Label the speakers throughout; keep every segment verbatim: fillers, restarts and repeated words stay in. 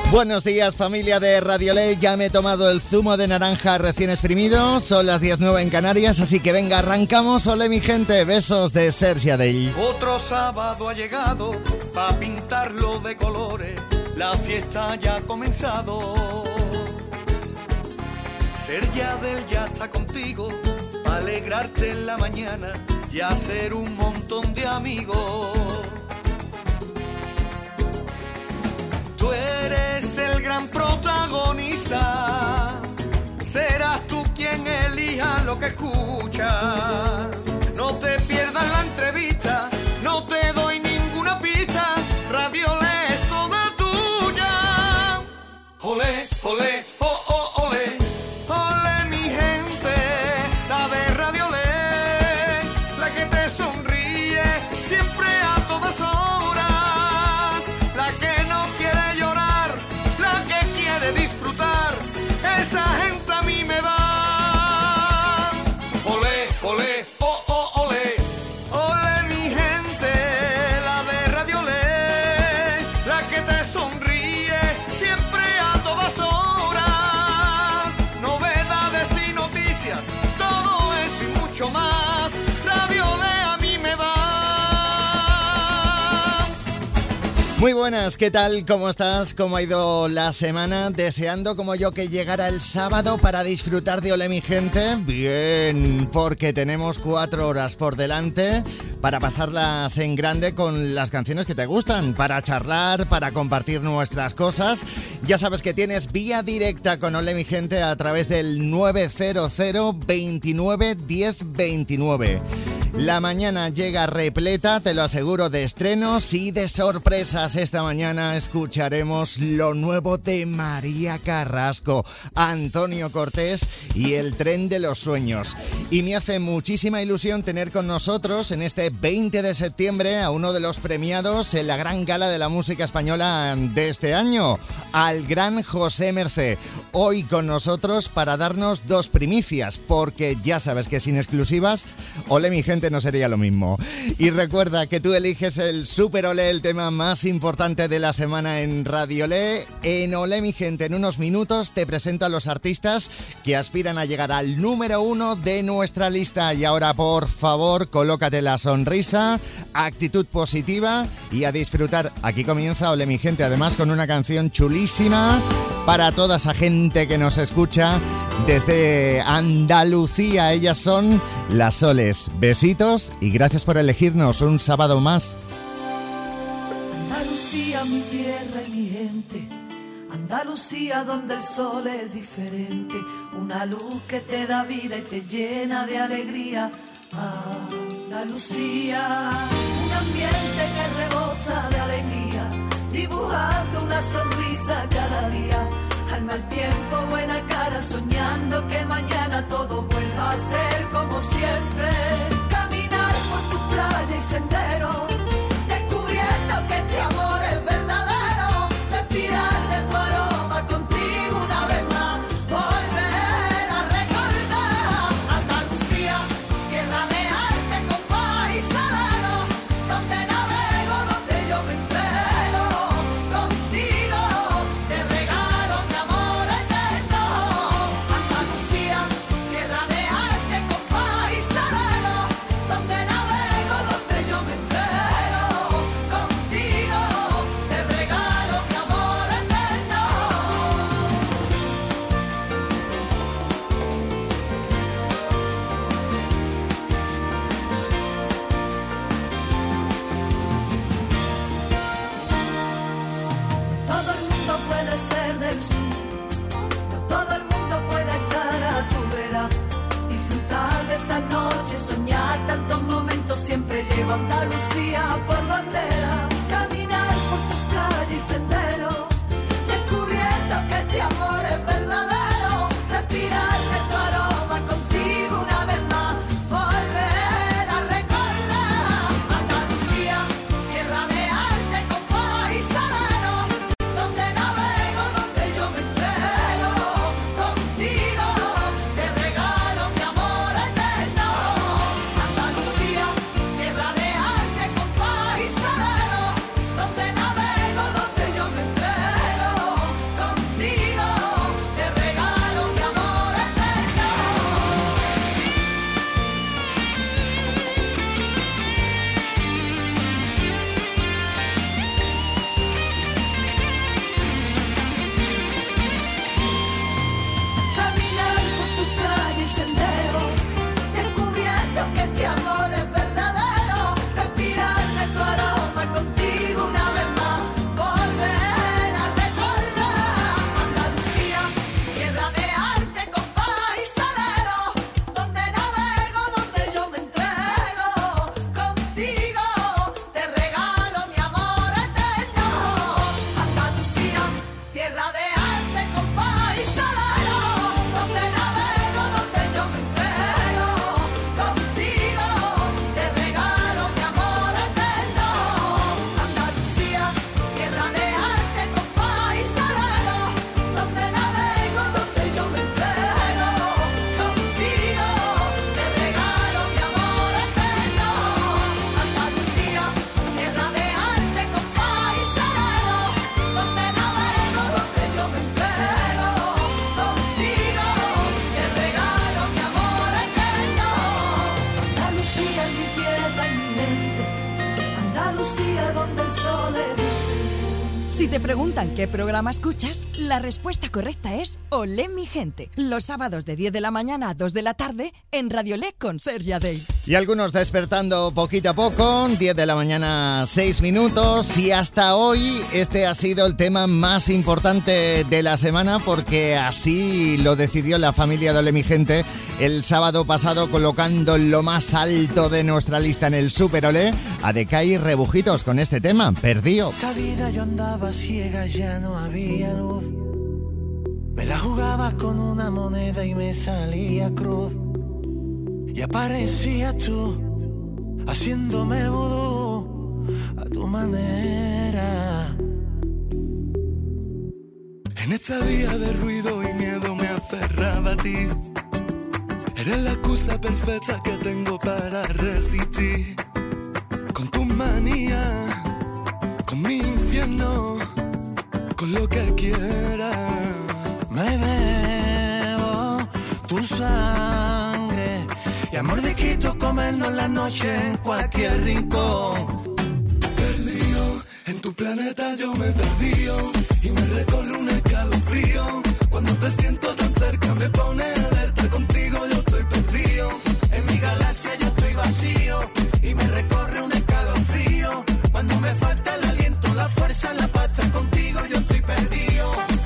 Speaker 1: Buenos días, familia de Radiolé. Ya me he tomado el zumo de naranja recién exprimido. Son las diez nueve en Canarias, así que venga, arrancamos. Olé, mi gente, besos de Sergi Adell.
Speaker 2: Otro sábado ha llegado pa' pintarlo de colores. La fiesta ya ha comenzado. Sergi Adell ya está contigo pa' alegrarte en la mañana y hacer un montón de amigos. Tú eres el gran protagonista, serás tú quien elija lo que escuchas. No te pierdas la entrevista, no te doy ninguna pista, Radiolé es toda tuya. Olé, olé, oh, oh, olé, olé mi gente, la de Radiolé, la que te sonríe siempre a todas horas. Disfrutar, esa gente a mí me da. Olé, olé, oh, oh, olé, olé mi gente, la de Radiolé, la que te sonríe siempre a todas horas. Novedades y noticias, todo eso y mucho más, Radiolé a mí me da.
Speaker 1: Muy buenas, ¿qué tal? ¿Cómo estás? ¿Cómo ha ido la semana? ¿Deseando como yo que llegara el sábado para disfrutar de Olé, mi gente? Bien, porque tenemos cuatro horas por delante para pasarlas en grande con las canciones que te gustan, para charlar, para compartir nuestras cosas. Ya sabes que tienes vía directa con Olé, mi gente, a través del nueve cero cero, veintinueve, diez, veintinueve. La mañana llega repleta, te lo aseguro, de estrenos y de sorpresas. Esta mañana escucharemos lo nuevo de María Carrasco, Antonio Cortés y El Tren de los Sueños. Y me hace muchísima ilusión tener con nosotros en este veinte de septiembre a uno de los premiados en la gran gala de la música española de este año, al gran José Mercé. Hoy con nosotros para darnos dos primicias, porque ya sabes que sin exclusivas, Olé, mi gente, no sería lo mismo. Y recuerda que tú eliges el Super Olé, el tema más importante de la semana en Radiolé. En Olé, mi gente, en unos minutos te presento a los artistas que aspiran a llegar al número uno de nuestra lista. Y ahora, por favor, colócate la sonrisa, actitud positiva y a disfrutar. Aquí comienza Olé, mi gente, además con una canción chulísima para toda esa gente que nos escucha desde Andalucía. Ellas son Las Soles. Besitos y gracias por elegirnos un sábado más.
Speaker 3: Andalucía, mi tierra y mi gente. Andalucía, donde el sol es diferente. Una luz que te da vida y te llena de alegría. Andalucía, un ambiente que rebosa de alegría, dibujando una sonrisa cada día. Al mal tiempo, buena cara, soñando que mañana todo vuelva a ser como siempre. Caminar por tu playa y sendero, descubriendo que este amor es verdadero. Respirar de tu aroma contigo una vez más, volver a recordar. Andalucía, tierra de arte, compás y salero, donde navego, donde yo me entrego contigo, te regalo mi amor eterno. Andalucía, tierra de arte, compás y salero.
Speaker 4: te preguntan qué programa escuchas, la respuesta correcta es Olé mi gente, los sábados de diez de la mañana a dos de la tarde en Radio Olé con Sergi Adey.
Speaker 1: Y algunos despertando poquito a poco, diez de la mañana, seis minutos, y hasta hoy este ha sido el tema más importante de la semana porque así lo decidió la familia de Olé mi gente el sábado pasado, colocando en lo más alto de nuestra lista en el Super Olé a Decay y Rebujitos con este tema, Perdido.
Speaker 5: Esta vida yo andaba ciega, ya no había luz. Me la jugaba con una moneda y me salía cruz. Y aparecías tú, haciéndome vudú a tu manera.
Speaker 2: En esta vía de ruido y miedo me aferraba a ti. Eres la excusa perfecta que tengo para resistir. Con tu manía, con mi infierno, con lo que quieras.
Speaker 5: Me bebo tu sangre y a mordisquito comernos la noche en cualquier rincón.
Speaker 2: Perdido, en tu planeta yo me he perdido y me recorre un escalofrío. Cuando te siento tan cerca me pone alerta, contigo yo estoy perdido. En mi galaxia yo estoy vacío y me recorre un escalofrío. Cuando me falta el aliento, la fuerza, la pasta, contigo yo estoy perdido.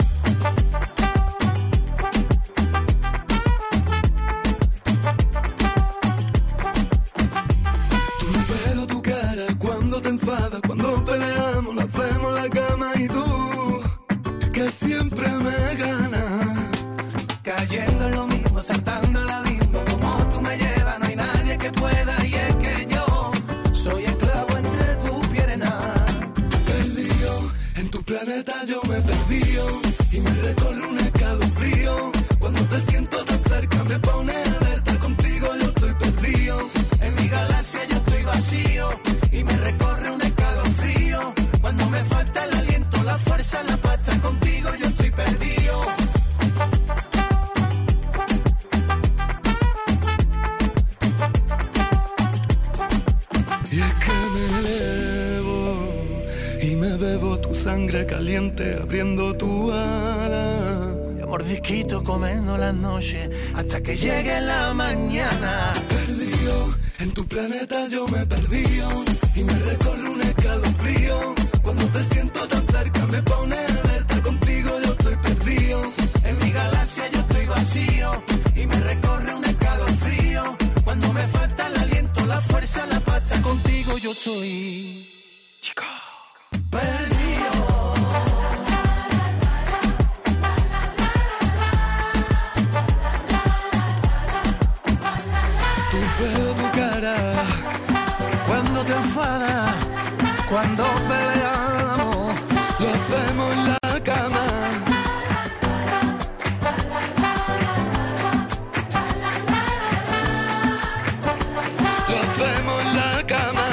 Speaker 2: Tu pelo, tu cara, cuando te enfadas, cuando peleamos, nos vemos la cama y tú, que siempre me ganas.
Speaker 5: Cayendo en lo mismo, saltando al abismo, como tú me llevas, no hay nadie que pueda, y es que yo soy esclavo entre tus piernas.
Speaker 2: Perdido, en tu planeta yo me he perdido y me recorre un escalofrío. Cuando te siento tan cerca me pone alerta, contigo yo estoy perdido.
Speaker 5: En mi galaxia yo estoy vacío y me recorre un escalofrío. Cuando me falta el aliento, la fuerza, la pasta, contigo yo estoy perdido.
Speaker 2: Y es que me elevo y me bebo tu sangre caliente abriendo tu ala.
Speaker 5: Y a mordisquito comiendo la noche hasta que llegue la mañana.
Speaker 2: Perdido, en tu planeta yo me he perdido y me recorre un escalofrío. Cuando te siento tan cerca me pone alerta, contigo yo estoy perdido.
Speaker 5: En mi galaxia yo estoy vacío y me recorre un escalofrío. Cuando me falta el aliento, la fuerza, la pasta, contigo yo estoy, chica, perdido.
Speaker 2: Tu pelo, tu cara,
Speaker 5: Cuando te enfadas, cuando peleamos,
Speaker 2: lo hacemos en la cama. Lo hacemos en la cama.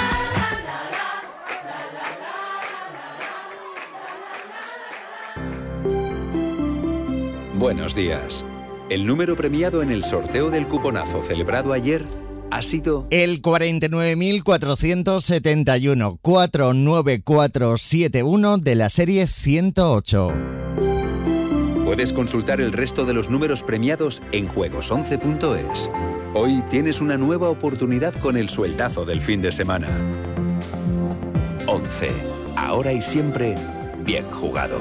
Speaker 6: Buenos días. El número premiado en el sorteo del cuponazo celebrado ayer ha sido
Speaker 1: El cuarenta y nueve mil cuatrocientos setenta y uno, cuatro nueve cuatro siete uno de la serie ciento ocho.
Speaker 6: Puedes consultar el resto de los números premiados en juegos once punto es. Hoy tienes una nueva oportunidad con el sueldazo del fin de semana. once. Ahora y siempre, bien jugado.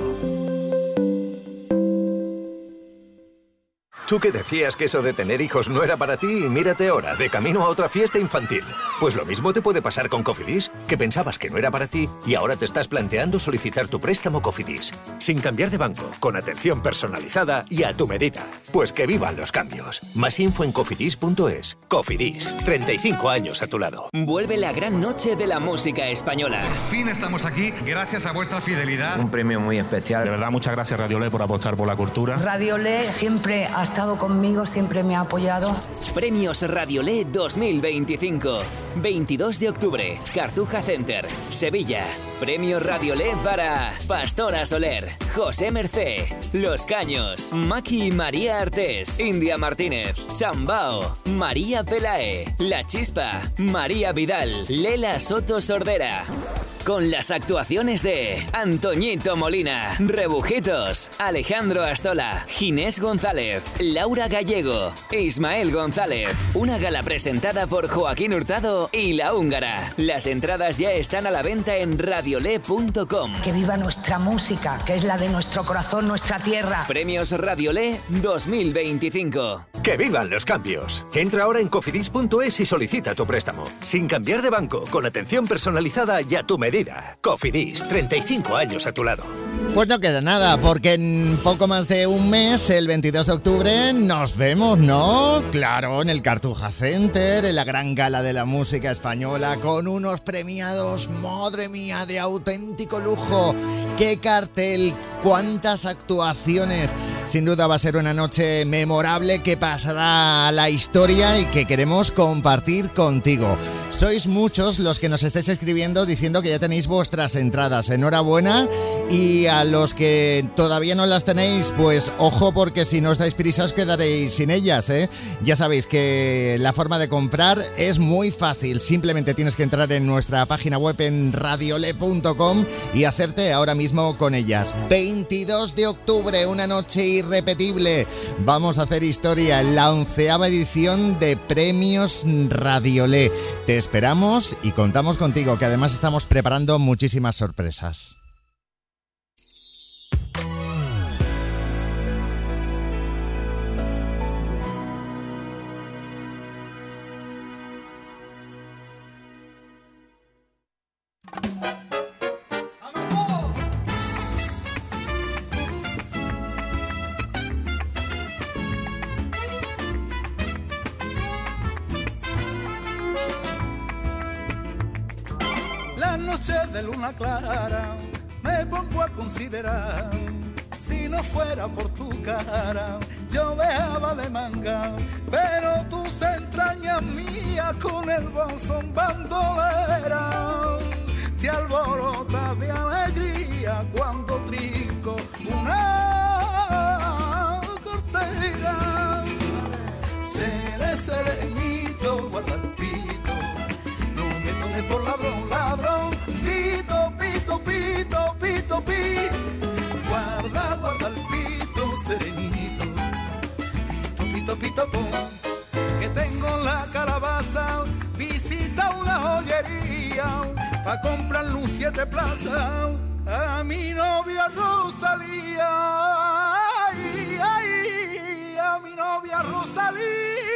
Speaker 7: Tú que decías que eso de tener hijos no era para ti y mírate ahora, de camino a otra fiesta infantil. Pues lo mismo te puede pasar con Cofidis, que pensabas que no era para ti y ahora te estás planteando solicitar tu préstamo Cofidis. Sin cambiar de banco, con atención personalizada y a tu medida. Pues que vivan los cambios. Más info en cofidis punto es. Cofidis, treinta y cinco años a tu lado.
Speaker 8: Vuelve la gran noche de la música española.
Speaker 9: Por fin estamos aquí, gracias a vuestra fidelidad.
Speaker 10: Un premio muy especial.
Speaker 11: De verdad, muchas gracias Radio Olé por apostar por la cultura.
Speaker 12: Radio Olé siempre ha estado conmigo, siempre me ha apoyado.
Speaker 8: Premios Radio Olé dos mil veinticinco. veintidós de octubre, Cartuja Center, Sevilla. Premio Radio Olé para Pastora Soler, José Mercé, Los Caños, Maki y María Artés, India Martínez, Chambao, María Pelae, La Chispa, María Vidal, Lela Soto Sordera. con las actuaciones de Antoñito Molina, Rebujitos, Alejandro Astola, Ginés González, Laura Gallego, Ismael González. Una gala presentada por Joaquín Hurtado y La Húngara. Las entradas ya están a la venta en radiolé punto com.
Speaker 12: Que viva nuestra música, que es la de nuestro corazón, nuestra tierra.
Speaker 8: Premios Radiolé dos mil veinticinco.
Speaker 7: ¡Que vivan los cambios! Entra ahora en cofidis punto es y solicita tu préstamo. Sin cambiar de banco, con atención personalizada y a tu medida. Cofidis, treinta y cinco años a tu lado.
Speaker 1: Pues no queda nada, porque en poco más de un mes, el veintidós de octubre, nos vemos, ¿no? Claro, en el Cartuja Center, en la gran gala de la música española, con unos premiados, madre mía, de auténtico lujo. ¡Qué cartel! ¡Cuántas actuaciones! Sin duda va a ser una noche memorable que pasará a la historia y que queremos compartir contigo. Sois muchos los que nos estáis escribiendo diciendo que ya tenéis vuestras entradas. Enhorabuena. Y a los que todavía no las tenéis, pues ojo, porque si no os dais prisa os quedaréis sin ellas, ¿eh? Ya sabéis que la forma de comprar es muy fácil. Simplemente tienes que entrar en nuestra página web en radiolé punto com y hacerte ahora mismo con ellas. veintidós de octubre, una noche irrepetible. Vamos a hacer historia en la onceava edición de Premios Radiolé. Te esperamos y contamos contigo, que además estamos preparando muchísimas sorpresas.
Speaker 10: De luna clara me pongo a considerar, si no fuera por tu cara yo dejaba de mangar, pero tus entrañas mías con el bolsón bandolera te alborotas de alegría cuando trinco una cortera. Seré serenito, guarda el pito, no me tomes por ladrón, ladrón. Pito, pito, pito, pito, pito, guarda, guarda el pito serenito. Pito, pito, pito, pum, que tengo la calabaza, visita una joyería, pa' comprar luz siete plazas, a mi novia Rosalía, ay, ay, a mi novia Rosalía.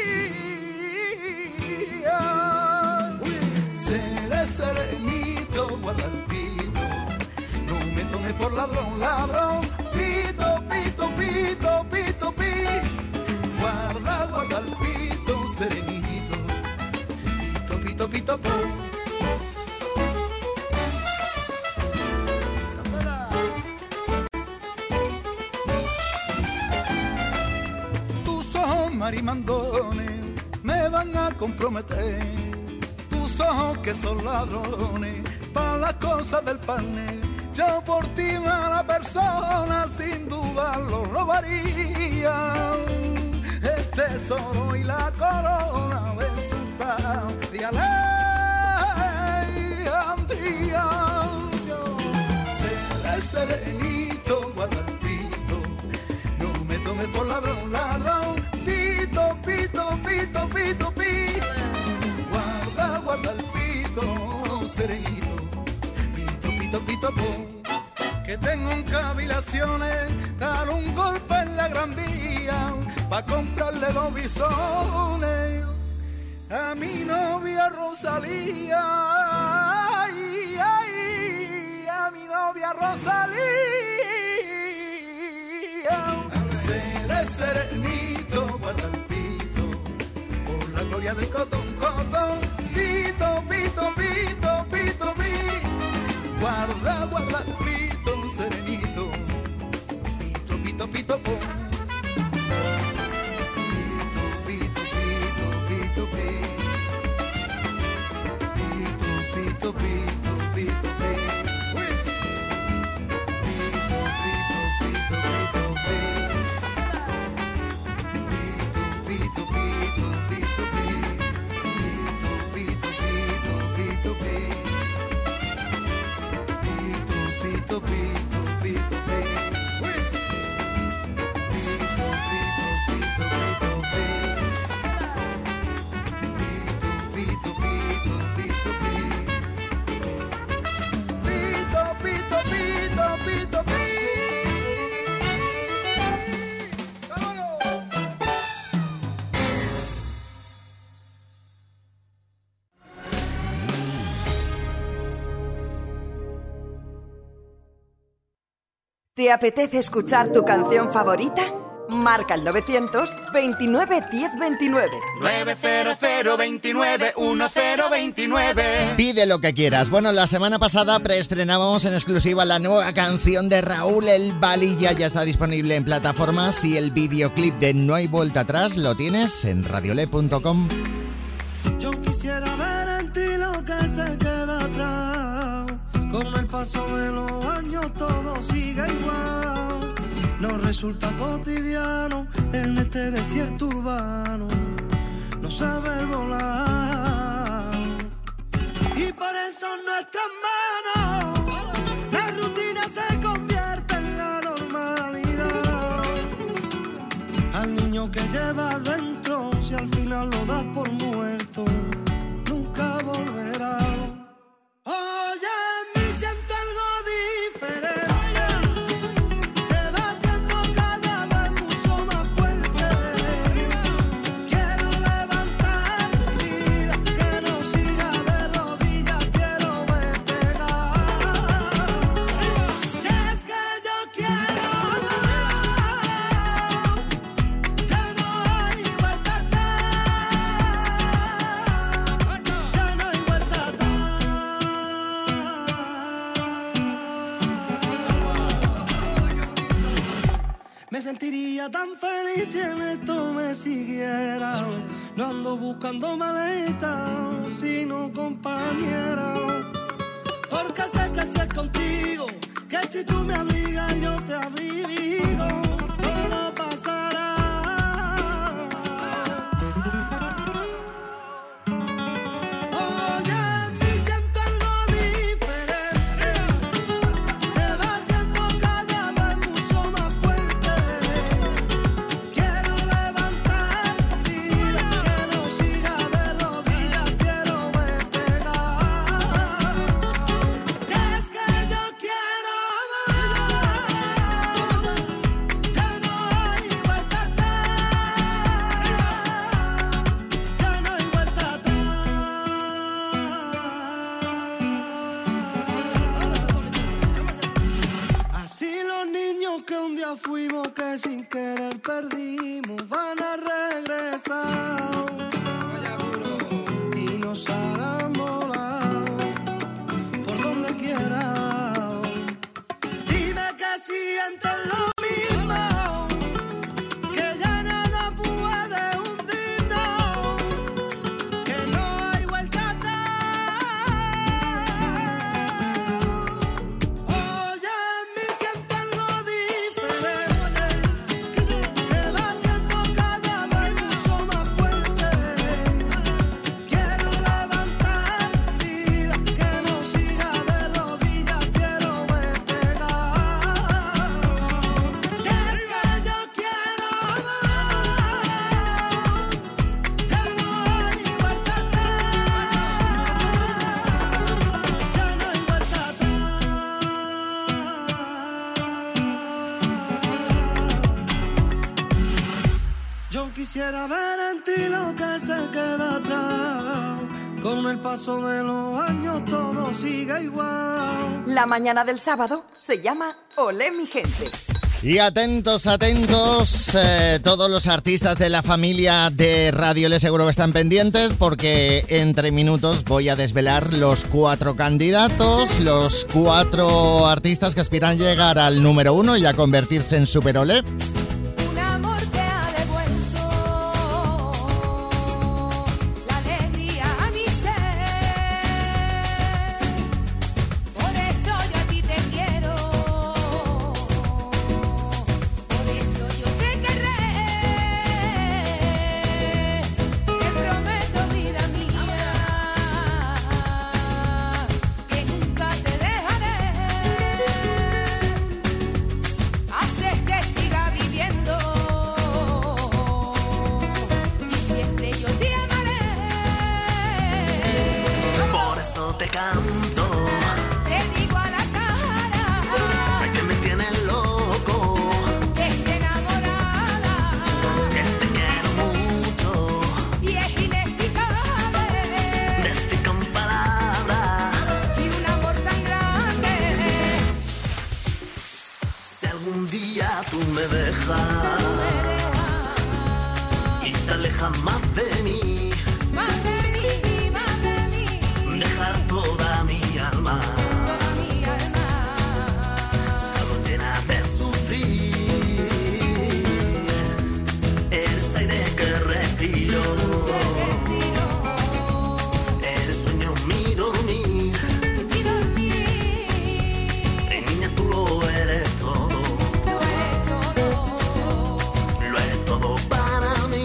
Speaker 10: Seré serenito, guarda el pito, no me tomes por ladrón, ladrón. Pito, pito, pito, pito, pito, guarda, guarda el pito serenito. Pito, pito, pito, pum. Tus ojos marimandones me van a comprometer, tus ojos que son ladrones para las cosas del pan. Yo por ti, mala persona, sin duda lo robaría, el tesoro y la corona de su patria Alejandría. Seré serenito, guarda el pito, no me tomes por ladrón, ladrón. Pito, pito, pito, pito, pito, guarda, guarda el pito serenito. Pito, pito, pito, pum, que tengo en cavilaciones, dar un golpe en la Gran Vía, pa' comprarle los bisones a mi novia Rosalía, ay, ay, a mi novia Rosalía. Seré serenito, guarda el pito, por la gloria del cotón, cotón. Pito, pito, pito, pito, pito, guarda, guarda el pito serenito. Pito, pito, pito, pum. Pito, pito, pito, pito, pito, pito, pito, pito, pito, pito, pito, pito, pito, pito,
Speaker 4: ¿Te apetece escuchar tu canción favorita? Marca el novecientos veintinueve diez veintinueve.
Speaker 2: nueve cero cero veintinueve diez veintinueve.
Speaker 1: Pide lo que quieras. Bueno, la semana pasada preestrenábamos en exclusiva la nueva canción de Raúl El Balilla. Ya está disponible en plataformas y el videoclip de No hay vuelta atrás lo tienes en radiole punto com.
Speaker 5: Yo quisiera ver en ti lo que se queda atrás. Con el paso de los años todo sigue igual. Nos resulta cotidiano en este desierto urbano no saber volar. Y por eso en nuestras manos la rutina se convierte en la normalidad. Al niño que lleva dentro, si al final lo das por muerto, nunca volverá. Oye, en mí siento algo diferente. Me sentiría tan feliz si en esto me siguiera. No ando buscando maleta, sino compañera. Porque sé que si es contigo, que si tú me abrigas yo te abrigo, todo pasará. Fuimos que sin querer perdimos, van a regresar y nos harán volar por donde quiera. Dime que sientes lo mismo, que ya nada puede hundirnos, que no hay vuelta atrás. Oye, en mí siento algo diferente. Se va haciendo cada vez mucho más fuerte. Quiero levantar vida, que no siga de rodillas. Quiero despegar. Si es que yo quiero amar, ya no hay vuelta atrás. Ya no hay vuelta atrás. Yo quisiera ver en ti lo que se queda atrás. Con el paso de los años todo sigue igual.
Speaker 4: La mañana del sábado se llama Olé mi gente.
Speaker 1: Y atentos, atentos, eh, todos los artistas de la familia de Radiole seguro que están pendientes porque entre minutos voy a desvelar los cuatro candidatos, los cuatro artistas que aspiran a llegar al número uno y a convertirse en Super Olé.
Speaker 3: Un amor que ha devuelto la alegría a mi ser. Por eso yo a ti te quiero. Por eso yo te querré. Te prometo, vida mía, que nunca te dejaré. Haces que siga viviendo y siempre yo te amaré.
Speaker 5: Por eso te canto,
Speaker 3: Te digo a la cara
Speaker 5: es que me tienes loco,
Speaker 3: que estoy enamorada
Speaker 5: que te quiero mucho,
Speaker 3: y es inexplicable
Speaker 5: decir con palabras,
Speaker 3: y un amor tan grande
Speaker 5: se algún día tú me dejas y te alejas más de mí,
Speaker 13: más de mí, más de mí,
Speaker 5: dejar toda mi alma,
Speaker 13: toda mi alma,
Speaker 5: solo llena de sufrir. Eres aire que respiro, eres sueño mi dormir,
Speaker 13: mi dormir,
Speaker 5: y niña tú lo eres todo,
Speaker 13: lo eres todo,
Speaker 5: lo eres todo para mí.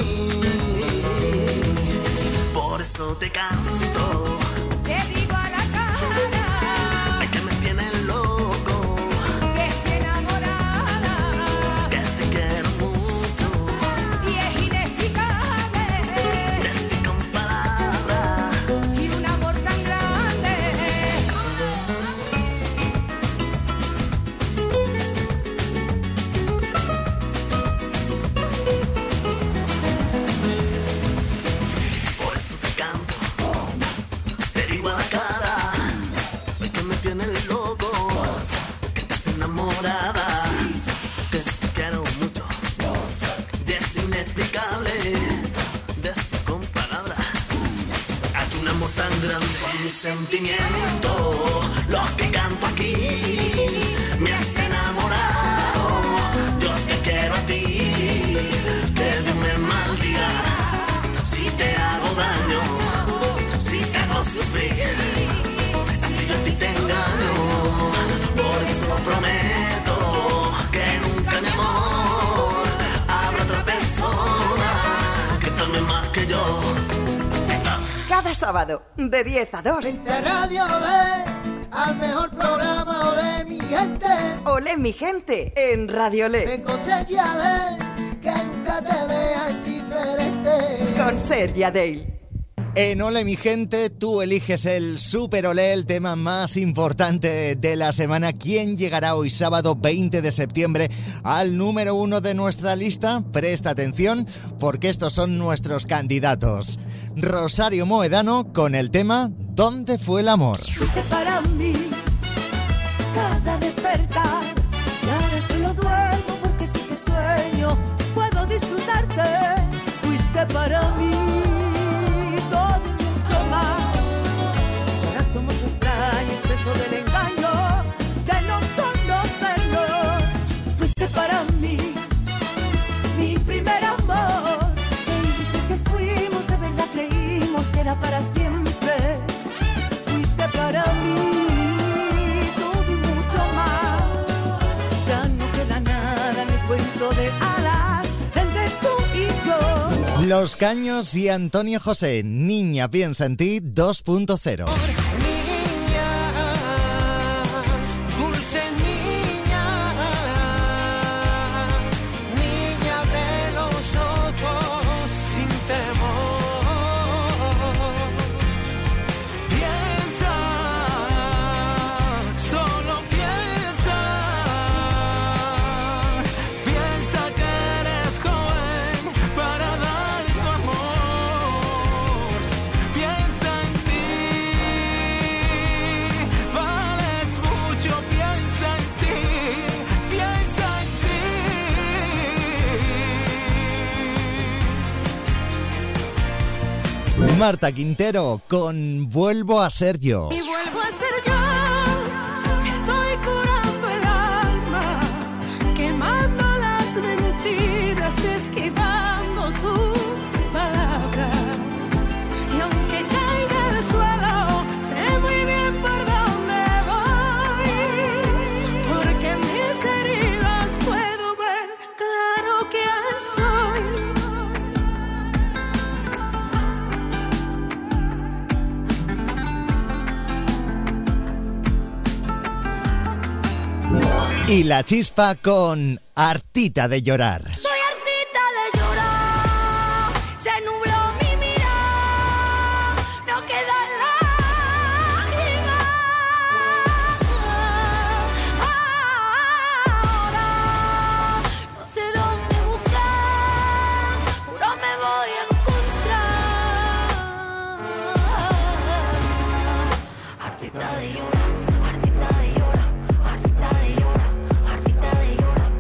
Speaker 5: Por eso te canto,
Speaker 13: te digo a la cara,
Speaker 5: ay que me tienes loco,
Speaker 13: que estoy enamorada,
Speaker 5: que te quiero mucho,
Speaker 13: y es inexplicable,
Speaker 5: decir con palabras,
Speaker 13: y un amor tan grande.
Speaker 5: por eso te canto, te digo a la cara, ay que me tienes loco, que estás enamorada, que te quiero mucho, y es inexplicable, decir con palabras, hay un amor tan grande, son mis sentimientos, los que canto aquí, me has enamorado, yo te quiero a ti, que Dios me maldiga, si te hago daño, si te hago sufrir, si yo a ti te engaño, por eso prometo que nunca mi amor habrá otra persona que te ame más que yo.
Speaker 4: Cada sábado, de diez a dos.
Speaker 14: Vente a Radio Olé, al mejor programa Olé, mi gente.
Speaker 4: Olé, mi gente, en Radio Le.
Speaker 14: Ven con Sergi Alé, que nunca te veas diferente.
Speaker 4: Con Sergi Dale.
Speaker 1: En Ole mi gente, tú eliges el Super Olé, el tema más importante de la semana. ¿Quién llegará hoy sábado veinte de septiembre al número uno de nuestra lista? Presta atención porque estos son nuestros candidatos. Rosario Moedano con el tema ¿Dónde fue el amor?
Speaker 3: Fuiste para mí cada despertar y ahora solo duermo porque si te sueño puedo disfrutarte. Fuiste para mí todo y mucho más. Ahora somos extraños, preso del engaño de no conocernos. Fuiste para mí mi primer amor. Te dices que fuimos, de verdad creímos que era para siempre. Fuiste para mí todo y mucho más. Ya no queda nada en el cuento de hadas entre tú y yo.
Speaker 1: Los Caños y Antonio José, Niña piensa en ti dos punto cero.
Speaker 5: Dulce niña, niña abre los ojos sin temor. Piensa, solo piensa, piensa que eres joven para dar tu amor. Piensa en ti, vales mucho, piensa en ti, piensa en ti.
Speaker 1: Marta Quintero con Vuelvo a ser yo.
Speaker 3: Y vuelvo a ser yo, me estoy curando el alma, quemando las mentiras, esquivando tus palabras. Y aunque caiga al suelo, sé muy bien por dónde voy, porque en mis heridas puedo ver claro quién soy.
Speaker 1: Y La Chispa con Hartita de llorar.
Speaker 3: Soy hartita de llorar, se nubló mi mirada, no queda lágrima. Ahora no sé dónde buscar, juro me voy a encontrar. Hartita de llorar, hartita de llorar, hartita de llorar, hartita de llorar.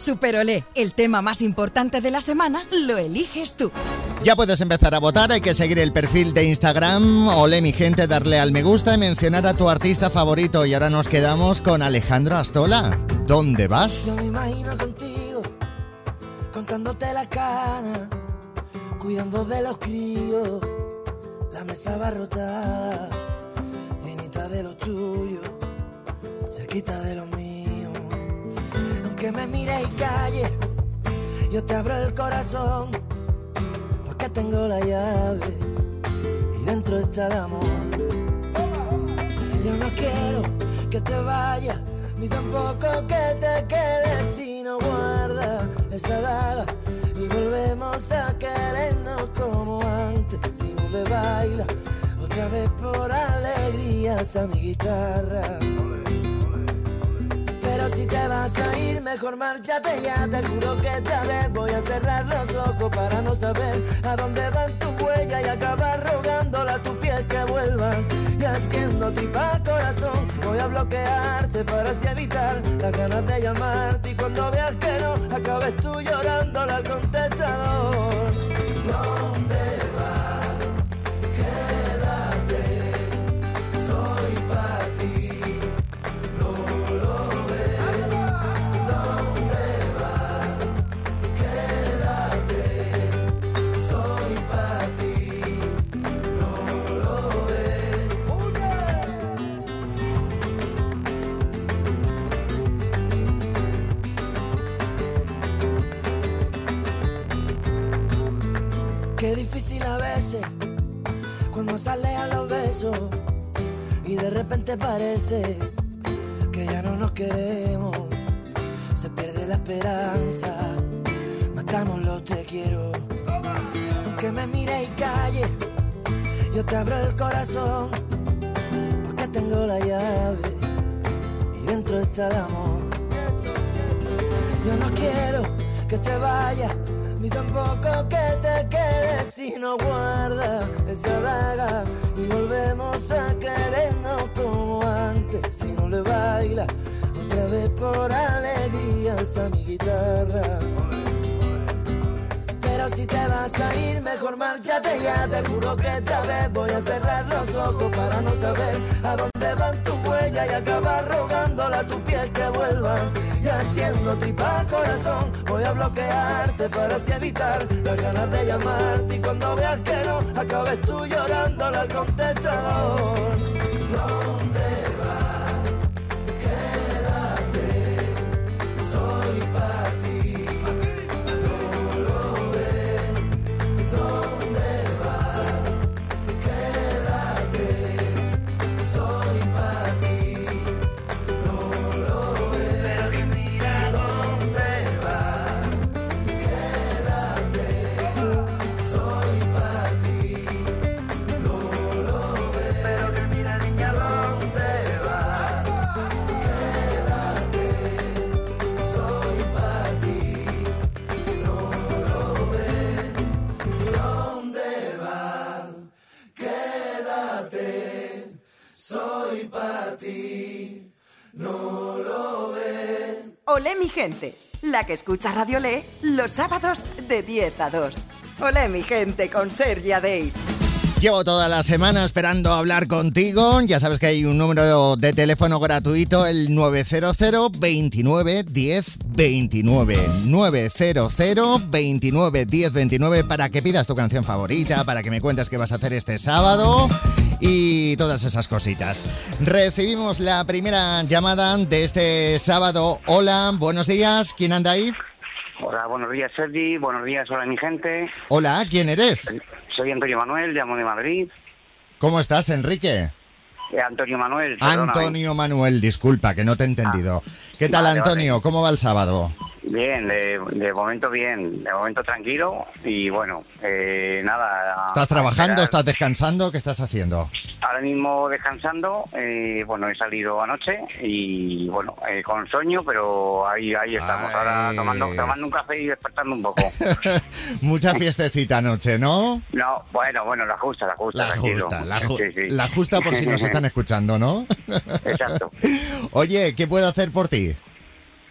Speaker 4: Super Olé, el tema más importante de la semana, lo eliges tú.
Speaker 1: Ya puedes empezar a votar, hay que seguir el perfil de Instagram, Olé mi gente, darle al me gusta y mencionar a tu artista favorito. Y ahora nos quedamos con Alejandro Astola. ¿Dónde vas?
Speaker 14: Yo me imagino contigo, contándote la cana, cuidando de los críos, la mesa abarrotada, llenita de lo tuyo, cerquita de lo mío. Aunque me mires y calles, yo te abro el corazón, porque tengo la llave y dentro está el amor. Yo no quiero que te vayas, ni tampoco que te quedes si no guardas esa daga y volvemos a querernos como antes. Si no le baila otra vez por alegría a mi guitarra. Pero si te vas a ir, mejor márchate ya. Te juro que esta vez voy a cerrar los ojos para no saber a dónde van tus huellas y acabar rogándole a tu piel que vuelvan. Y haciendo tripa corazón, voy a bloquearte para así evitar las ganas de llamarte. Y cuando veas que no, acabes tú llorándole al contestador. ¿Dónde vas? Quédate, soy para ti. Qué difícil a veces cuando sale a los besos y de repente parece que ya no nos queremos. Se pierde la esperanza, matamos los te quiero. Aunque me mires y calles, yo te abro el corazón, porque tengo la llave y dentro está el amor. Yo no quiero que te vayas, ni tampoco que te quedes si no guardas esa daga y volvemos a querernos como antes. Si no le baila otra vez por alegría a mi guitarra. Pero si te vas a ir, mejor márchate ya. Te juro que esta vez voy a cerrar los ojos para no saber a dónde van tus huellas y acabar rogándole a tu piel que vuelvan. Y haciendo tripa corazón, voy a bloquearte para así evitar las ganas de llamarte. Y cuando veas que no, acabes tú llorándole al contestador. ¿Dónde vas? Quédate, soy para ti. No lo ves. ¿Dónde vas? Quédate, soy para ti. No lo ves. Pero que mira dónde vas. Quédate, soy para ti. No lo ves. Pero que mira niña dónde vas. Quédate, soy para ti. No lo ves. ¿Dónde vas? Quédate, soy para ti. No lo ves.
Speaker 15: Olé mi gente, la que escucha Radio Olé los sábados de diez a dos. Olé mi gente con Sergi Adey.
Speaker 1: Llevo toda la semana esperando hablar contigo. Ya sabes que hay un número de teléfono gratuito, el nueve cero cero, veintinueve, diez, veintinueve. nueve cero cero, veintinueve, diez, veintinueve para que pidas tu canción favorita, para que me cuentes qué vas a hacer este sábado y todas esas cositas. Recibimos la primera llamada de este sábado. Hola, buenos días. ¿Quién anda ahí?
Speaker 16: Hola, buenos días, Sergi. Buenos días, hola, mi gente.
Speaker 1: Hola, ¿quién eres?
Speaker 16: Soy Antonio Manuel, llamo de Madrid.
Speaker 1: ¿Cómo estás, Enrique?
Speaker 16: Eh, Antonio Manuel. Perdóname.
Speaker 1: Antonio Manuel, disculpa, que no te he entendido. Ah, ¿Qué tal, vale, Antonio? Vale. ¿Cómo va el sábado?
Speaker 16: Bien, de, de momento bien, de momento tranquilo y bueno, eh, nada.
Speaker 1: ¿Estás trabajando, estás descansando? ¿Qué estás haciendo?
Speaker 16: Ahora mismo descansando, eh, bueno, he salido anoche y bueno, eh, con sueño, pero ahí ahí estamos, Ay. ahora tomando tomando un café y despertando un poco.
Speaker 1: Mucha fiestecita anoche, ¿no?
Speaker 16: No, bueno, bueno, la justa, la justa,
Speaker 1: la
Speaker 16: tranquilo.
Speaker 1: Justa, la, ju-
Speaker 16: sí, sí.
Speaker 1: la justa por si nos están escuchando, ¿no?
Speaker 16: Exacto.
Speaker 1: Oye, ¿qué puedo hacer por ti?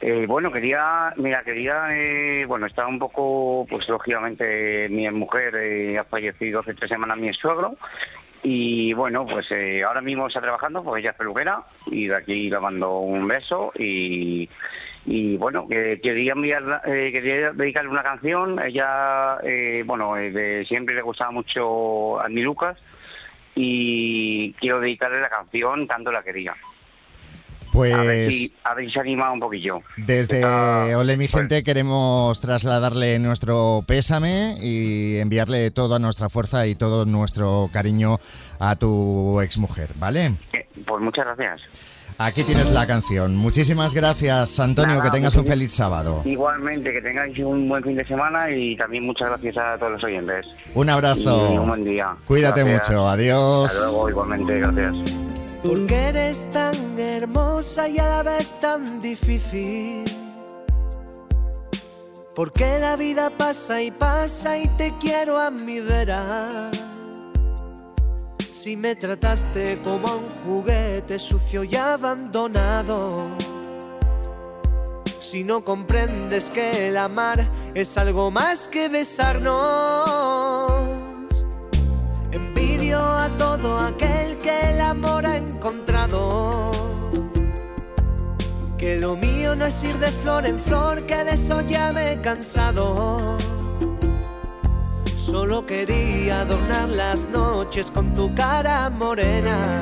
Speaker 16: Eh, bueno, quería, mira, quería, eh, bueno, estaba un poco, pues lógicamente mi mujer eh, ha fallecido hace tres semanas, mi suegro, y bueno, pues eh, ahora mismo está trabajando, pues ella es peluquera, y de aquí le mando un beso, y, y bueno, que quería enviar, eh, quería dedicarle una canción. Ella, eh, bueno, eh, de, siempre le gustaba mucho Andy Lucas, y quiero dedicarle la canción Tanto la quería.
Speaker 1: Pues
Speaker 16: a ver si, a ver si se anima un poquillo.
Speaker 1: Desde
Speaker 16: Está,
Speaker 1: Ole mi
Speaker 16: pues,
Speaker 1: gente queremos trasladarle nuestro pésame y enviarle toda nuestra fuerza y todo nuestro cariño a tu exmujer, ¿vale?
Speaker 16: Pues muchas gracias.
Speaker 1: Aquí tienes la canción. Muchísimas gracias, Antonio,
Speaker 16: Nada,
Speaker 1: que tengas un
Speaker 16: muchas-
Speaker 1: feliz sábado.
Speaker 16: Igualmente, que tengáis un buen fin de semana y también muchas gracias a todos los oyentes.
Speaker 1: Un abrazo.
Speaker 16: Y un buen día.
Speaker 1: Cuídate
Speaker 16: Gracias.
Speaker 1: mucho. Adiós.
Speaker 16: Hasta luego, igualmente, gracias.
Speaker 14: Porque eres tan hermosa y a la vez tan difícil. Porque la vida pasa y pasa y te quiero a mi vera. Si me trataste como a un juguete sucio y abandonado. Si no comprendes que el amar es algo más que besarnos. Envidio a todo aquel que el amor ha encontrado. Que lo mío no es ir de flor en flor, que de eso ya me he cansado. Solo quería adornar las noches con tu cara morena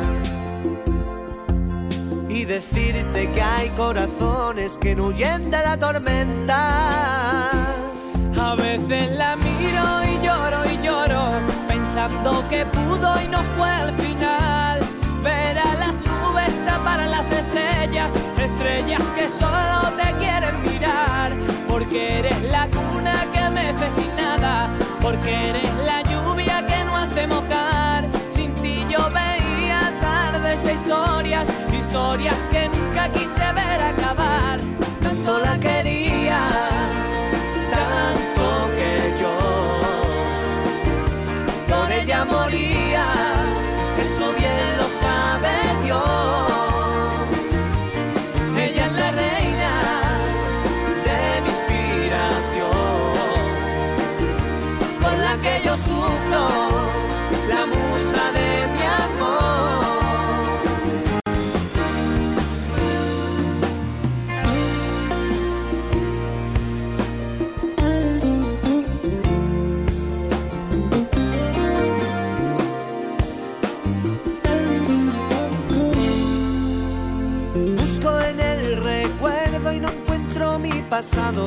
Speaker 14: y decirte que hay corazones que no huyen de la tormenta.
Speaker 17: A veces la miro y lloro y lloro, pensando que pudo y no fue al final. Ver a las nubes tapar a las estrellas, estrellas que solo te quieren mirar. Porque eres la cuna que mece sin nada, porque eres la lluvia que no hace mojar. Sin ti yo veía tardes de historias, historias que nunca quise ver acabar.
Speaker 14: Tanto la quería, tanto que yo por ella moría, eso bien lo sabe Dios. Ella es la reina de mi inspiración, por la que yo sufro, la musa de mi amor. Busco en el recuerdo y no encuentro mi pasado.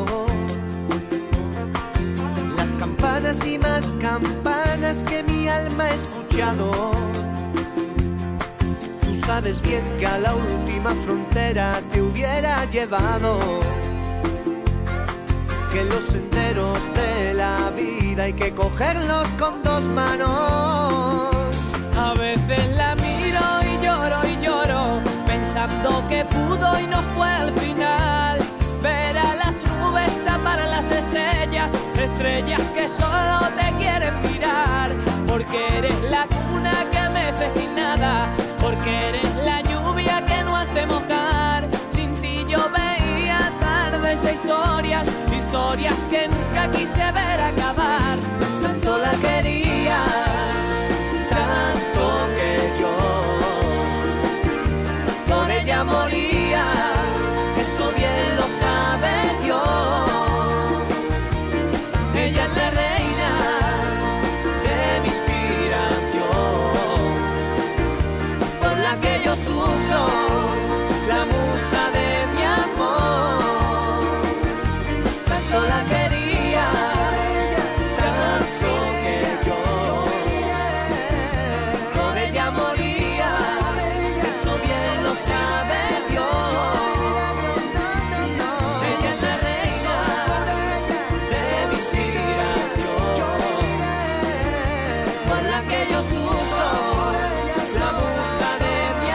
Speaker 14: Las campanas y más campanas que mi alma ha escuchado. Tú sabes bien que a la última frontera te hubiera llevado. Que los senderos de la vida hay que cogerlos con dos manos.
Speaker 17: A veces la miro y lloro y lloro, pensando que pudo y no fue al final. Ver a las nubes tapar a las estrellas, estrellas que solo te quieren mirar. Porque eres la cuna que mece sin nada, porque eres la lluvia que no hace mojar. Sin ti yo veía tardes de historias, historias que nunca quise ver acabar.
Speaker 14: Tanto la quería, tanto que yo por ella moría, eso bien lo sabe Dios. Ella es la reina de mi inspiración, por la que yo sufro, la musa de mi amor. Tanto la quería, tanto que yo por ella moría, eso bien lo sabe Dios. Ella es la reina de mi inspiración, por la que yo sufro, la musa de mi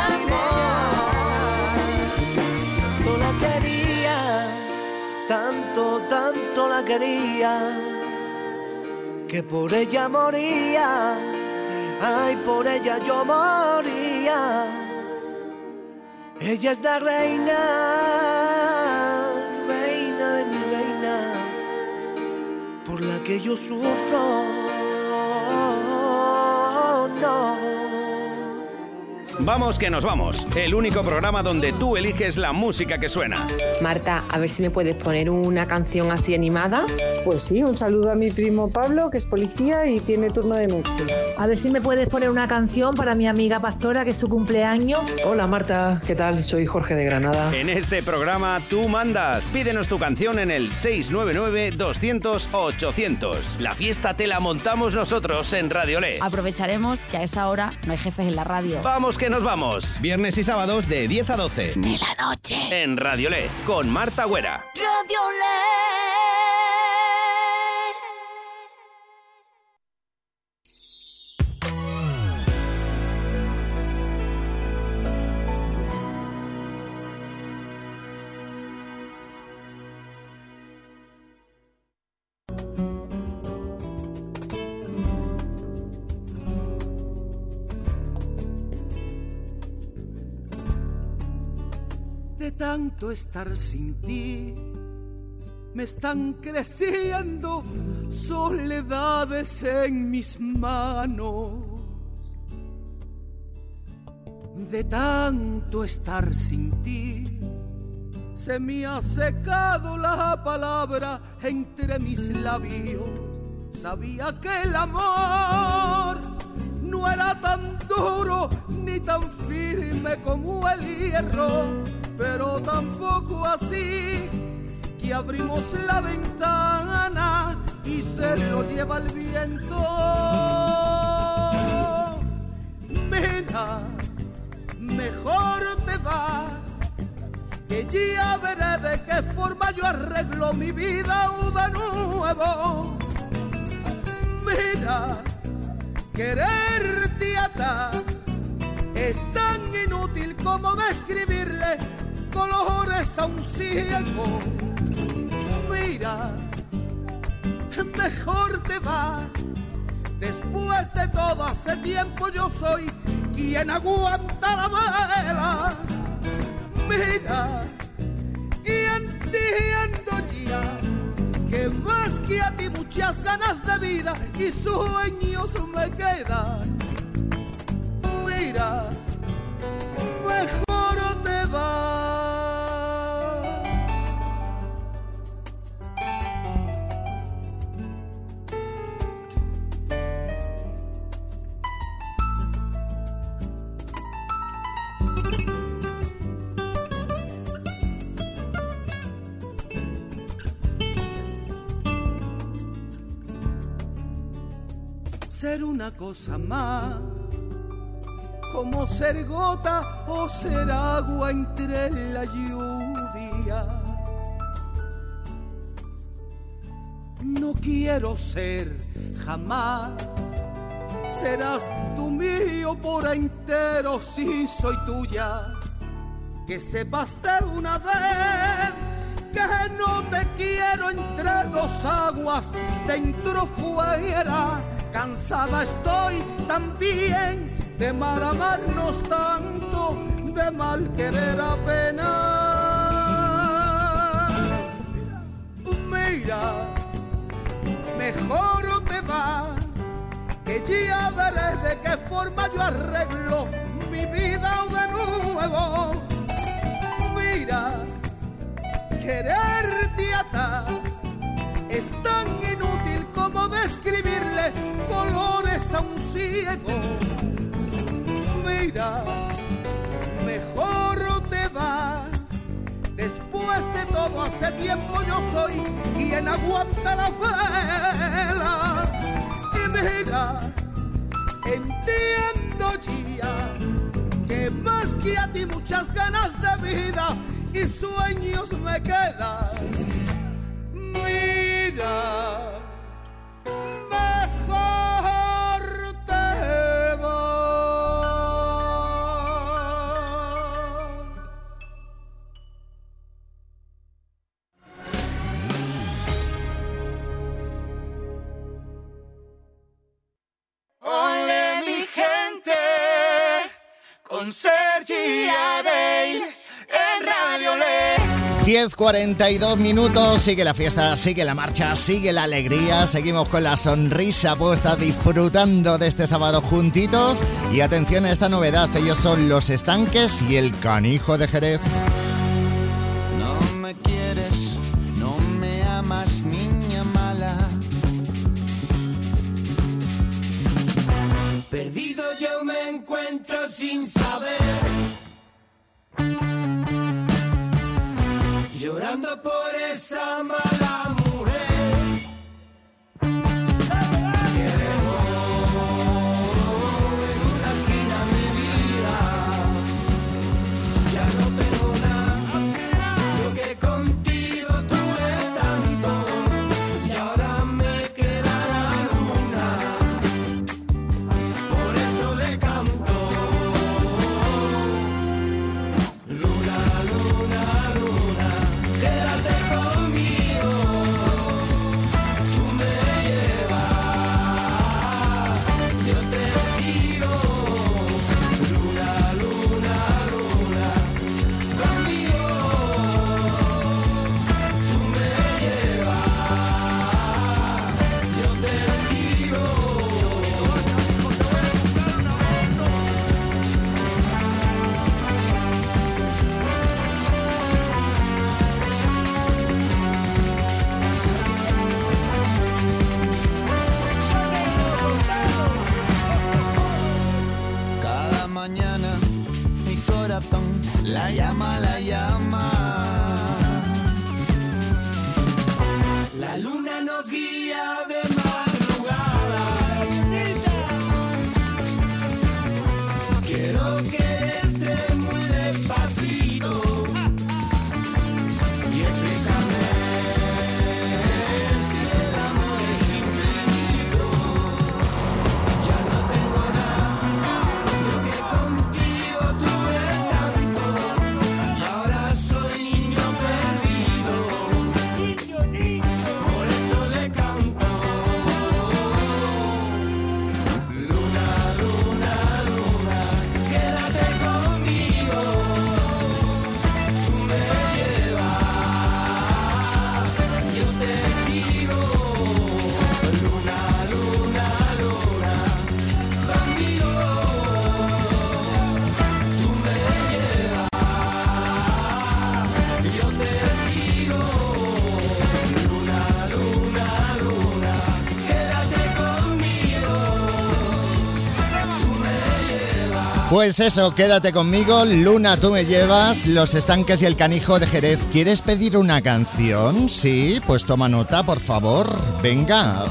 Speaker 14: amor. Tanto la quería, tanto, tanto la quería, que por ella moría, ay, por ella yo moría. Ella es la reina
Speaker 5: por la que yo sufro, no.
Speaker 18: Vamos que nos vamos, el único programa donde tú eliges la música que suena.
Speaker 19: Marta, a ver si me puedes poner una canción así animada.
Speaker 20: Pues sí, un saludo a mi primo Pablo, que es policía y tiene turno de noche.
Speaker 21: A ver si me puedes poner una canción para mi amiga Pastora, que es su cumpleaños.
Speaker 22: Hola Marta, ¿qué tal? Soy Jorge de Granada.
Speaker 18: En este programa tú mandas. Pídenos tu canción en el seis nueve nueve, doscientos, ochocientos. La fiesta te la montamos nosotros en Radiolé.
Speaker 23: Aprovecharemos que a esa hora no hay jefes en la radio.
Speaker 18: Vamos que nos vamos. Viernes y sábados de diez a doce.
Speaker 23: De la noche.
Speaker 18: En Radiolé, con Marta Güera.
Speaker 3: Radiolé.
Speaker 10: De tanto estar sin ti, me están creciendo soledades en mis manos. De tanto estar sin ti, se me ha secado la palabra entre mis labios. Sabía que el amor no era tan duro ni tan firme como el hierro, pero tampoco así que abrimos la ventana y se lo lleva el viento. Mira, mejor te vas, que ya veré de qué forma yo arreglo mi vida de nuevo. Mira, quererte atar es tan inútil como describirle colores a un ciego. Mira, mejor te vas. Después de todo, hace tiempo yo soy quien aguanta la vela. Mira, y entiendo ya que más que a ti muchas ganas de vida y sueños me quedan. Mira, mejor te vas. Ser una cosa más, como ser gota o ser agua entre la lluvia. No quiero ser jamás, serás tú mío por entero si soy tuya. Que sepas de una vez que no te quiero entre dos aguas, dentro fuera. Cansada estoy también de mal amarnos tanto, de mal querer apenas. Mira, mejor te vas, que ya veré de qué forma yo arreglo mi vida de nuevo. Mira, quererte atar es tan inútil como describirle colores a un ciego. Mira, mejor te vas. Después de todo, hace tiempo yo soy quien aguanta la vela. Y mira, entiendo ya que más que a ti muchas ganas de vida y sueños me quedan. Mira, mejor te vas.
Speaker 2: Ole mi gente, con Sergi y Adele en Radiolé.
Speaker 1: diez cuarenta y dos minutos, sigue la fiesta, sigue la marcha, sigue la alegría, seguimos con la sonrisa puesta disfrutando de este sábado juntitos y atención a esta novedad, ellos son Los Estanques y el Canijo de Jerez.
Speaker 5: No me quieres, no me amas, niña mala.
Speaker 10: Perdido yo me encuentro sin saber, llorando por esa mala mujer. Queremos en una esquina mi vida, ya no tengo nada, lo que contigo tuve tanto, y ahora me queda la luna, por eso le canto. Luna, luna, luna, quédate conmigo, tú me llevas, yo te sigo. Luna, luna, luna, conmigo, tú me llevas, yo te sigo.
Speaker 5: Cada mañana mi corazón la llama, la llama.
Speaker 10: La luna nos guía de madrugada. Quiero quererte muy despacito y explícame si el amor es infinito. Ya no tengo nada, lo que contigo tuve tanto, y ahora soy niño perdido. Por eso le canto. Luna, luna, luna, quédate conmigo, tú me llevas, yo te sigo. Luna, luna, luna, conmigo, tú me llevas, yo te sigo. Luna, luna, luna, quédate conmigo, tú me llevas.
Speaker 1: Pues eso, quédate conmigo, Luna, tú me llevas, Los Estanques y el Canijo de Jerez. ¿Quieres pedir una canción? Sí, pues toma nota, por favor, venga.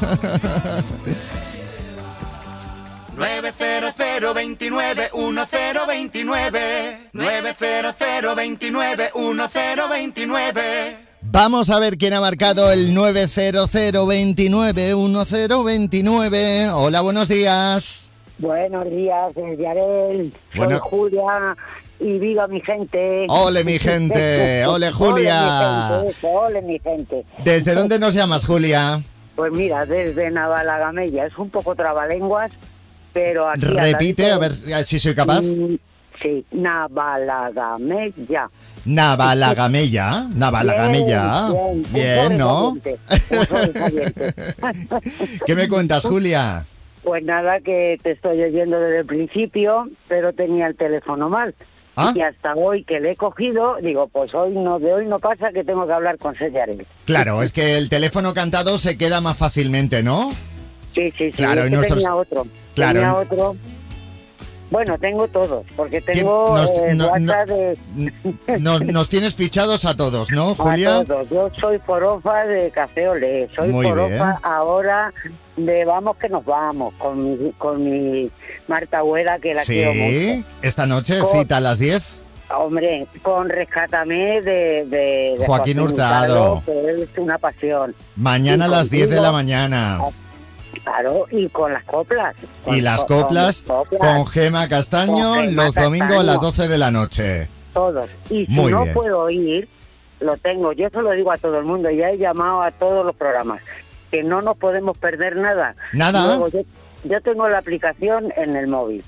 Speaker 2: nueve cero cero veintinueve uno cero veintinueve nueve cero cero veintinueve uno cero veintinueve.
Speaker 1: Vamos a ver quién ha marcado el nueve cero cero veintinueve uno cero veintinueve. Hola, buenos días.
Speaker 6: Buenos días, desde Arel.
Speaker 1: Bueno.
Speaker 6: Soy Julia y viva mi gente.
Speaker 1: Ole, mi gente. Ole, Julia.
Speaker 6: Ole, mi gente, eso, ole, mi gente.
Speaker 1: ¿Desde dónde nos llamas, Julia?
Speaker 6: Pues mira, desde Navalagamella. Es un poco trabalenguas, pero aquí...
Speaker 1: Repite, a ver si soy capaz.
Speaker 6: Mm, Sí, Navalagamella.
Speaker 1: Navalagamella, Navalagamella.
Speaker 6: Bien, bien,
Speaker 1: Bien, ¿no?
Speaker 6: Un joven valiente.
Speaker 1: ¿Qué me cuentas, Julia?
Speaker 6: Pues nada, que te estoy oyendo desde el principio, pero tenía el teléfono mal.
Speaker 1: ¿Ah?
Speaker 6: Y hasta hoy que le he cogido, digo, pues hoy no, de hoy no pasa, que tengo que hablar con Sellarel.
Speaker 1: Claro, es que el teléfono cantado se queda más fácilmente, ¿no?
Speaker 6: Sí, sí, sí.
Speaker 1: Claro,
Speaker 6: es
Speaker 1: y
Speaker 6: que
Speaker 1: nuestros-
Speaker 6: tenía otro.
Speaker 1: Claro.
Speaker 6: Tenía otro. Bueno, tengo todos, porque tengo
Speaker 1: Nos-
Speaker 6: eh,
Speaker 1: no-
Speaker 6: WhatsApp de...
Speaker 1: Nos, nos tienes fichados a todos, ¿no, Julia?
Speaker 6: A todos. Yo soy forofa de Café Olé, soy
Speaker 1: Muy
Speaker 6: forofa
Speaker 1: bien.
Speaker 6: ahora de Vamos que nos vamos, con mi, con mi Marta Abuela, que la quiero
Speaker 1: Sí,
Speaker 6: mucho.
Speaker 1: esta noche,
Speaker 6: Con-
Speaker 1: cita a las diez.
Speaker 6: Hombre, con Rescátame de, de, de
Speaker 1: Joaquín Hurtado.
Speaker 6: que es una pasión.
Speaker 1: Mañana a
Speaker 6: Y
Speaker 1: las diez de
Speaker 6: contigo,
Speaker 1: la mañana.
Speaker 6: Claro, y con las coplas. Con-
Speaker 1: Y las
Speaker 6: con-
Speaker 1: coplas
Speaker 6: con coplas,
Speaker 1: con Gema Castaño
Speaker 6: Con Gema
Speaker 1: los domingos a las
Speaker 6: Castaño.
Speaker 1: doce de la noche.
Speaker 6: Todos. Y si
Speaker 1: Muy
Speaker 6: no
Speaker 1: bien.
Speaker 6: puedo ir, lo tengo. Yo se lo digo a todo el mundo. Ya he llamado a todos los programas. Que no nos podemos perder nada.
Speaker 1: Nada.
Speaker 6: Luego, yo, yo tengo la aplicación en el móvil.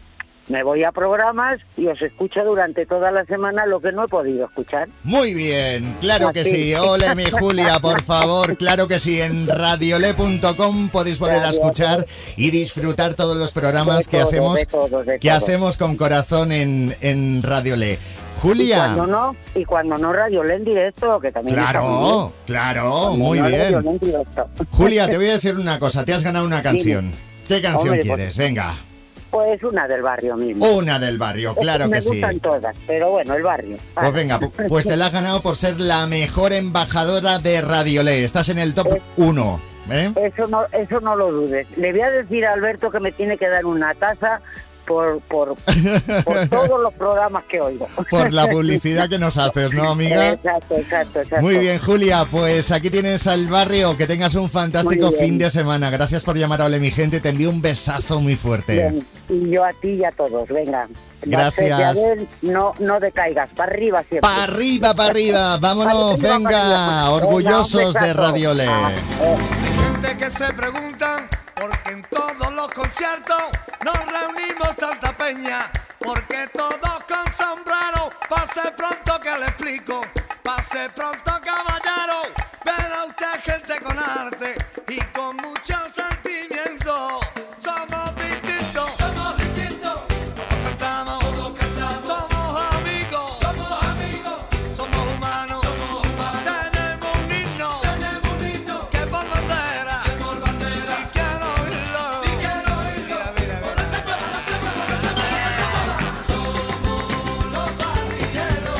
Speaker 6: me voy a programas y os escucho durante toda la semana lo que no he podido escuchar.
Speaker 1: Muy bien, claro
Speaker 6: Así.
Speaker 1: que sí. Ole, mi Julia, por favor, claro que sí. En radiole punto com podéis volver a escuchar y disfrutar todos los programas
Speaker 6: De
Speaker 1: que
Speaker 6: todo,
Speaker 1: hacemos
Speaker 6: de todo, de
Speaker 1: que
Speaker 6: todo.
Speaker 1: hacemos con corazón en, en Radiole.
Speaker 6: Y
Speaker 1: Julia.
Speaker 6: cuando no, y cuando no Radiolé en directo, que también está muy bien.
Speaker 1: Claro, claro,
Speaker 6: Cuando
Speaker 1: muy
Speaker 6: no
Speaker 1: bien.
Speaker 6: Radiolé en directo.
Speaker 1: Julia, te voy a decir una cosa, te has ganado una canción. ¿Qué canción
Speaker 6: Hombre, pues-
Speaker 1: quieres? Venga.
Speaker 6: Pues una del barrio mismo.
Speaker 1: Una del barrio, claro
Speaker 6: Me
Speaker 1: que sí.
Speaker 6: gustan todas, pero bueno, el barrio.
Speaker 1: Pues venga, pu- pues te la has ganado por ser la mejor embajadora de Radiolé. Estás en el top uno. ¿eh?
Speaker 6: Eso no, eso no lo dudes. Le voy a decir a Alberto que me tiene que dar una taza por, por, por todos los programas que oigo.
Speaker 1: Por la publicidad que nos haces, ¿no, amiga?
Speaker 6: Exacto, exacto, exacto.
Speaker 1: Muy bien, Julia, pues aquí tienes al barrio. Que tengas un fantástico
Speaker 6: Muy bien.
Speaker 1: fin de semana. Gracias por llamar a Ole, mi gente. Te envío un besazo muy fuerte.
Speaker 6: Bien, y yo a ti y a todos, venga.
Speaker 1: Gracias.
Speaker 6: Marcel, a ver, no, no decaigas, para arriba siempre.
Speaker 1: Para arriba, para arriba. Vámonos,
Speaker 6: Pa' arriba, pa'
Speaker 1: venga.
Speaker 6: arriba.
Speaker 1: Orgullosos
Speaker 6: Venga, un
Speaker 1: de
Speaker 6: besazo.
Speaker 1: Radiolé.
Speaker 2: Gente que se preguntan por qué en todos los conciertos nos reunimos tanta peña, porque todos con sombrero. Pase pronto que le explico, pase pronto caballero. Verá usted gente con arte y con mucho sentimiento. Somos distintos, somos distintos. Todos cantamos, todos cantamos. Somos amigos, somos amigos. Somos humanos, somos humanos. Tenemos un himno, tenemos un himno que por bandera, que por bandera. Si quiero oírlo, si quiero oírlo. Mira, mira, mira. Somos los barrilleros.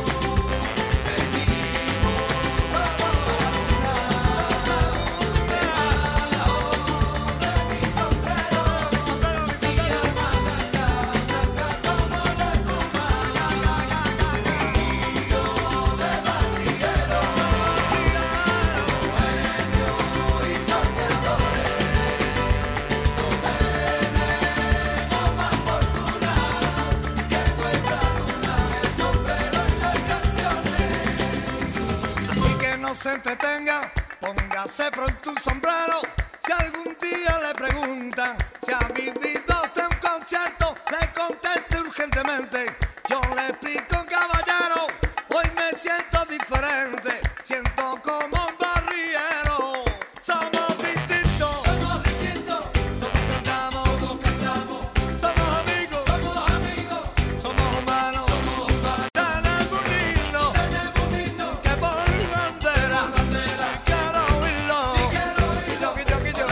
Speaker 2: Así que no se entretenga, póngase pronto un sombrero. Si algún día le preguntan si ha vivido usted un concierto, le conteste urgentemente. Yo le explico, caballero, hoy me siento diferente, siento como un barriero. Somos distintos, somos distintos. Todos cantamos, todos cantamos. Somos amigos, somos amigos. Somos humanos, somos humanos. Tenemos un himno, tenemos un himno que por bandera, bandera. Quiero oírlo, si quiero oírlo. Que yo, que yo.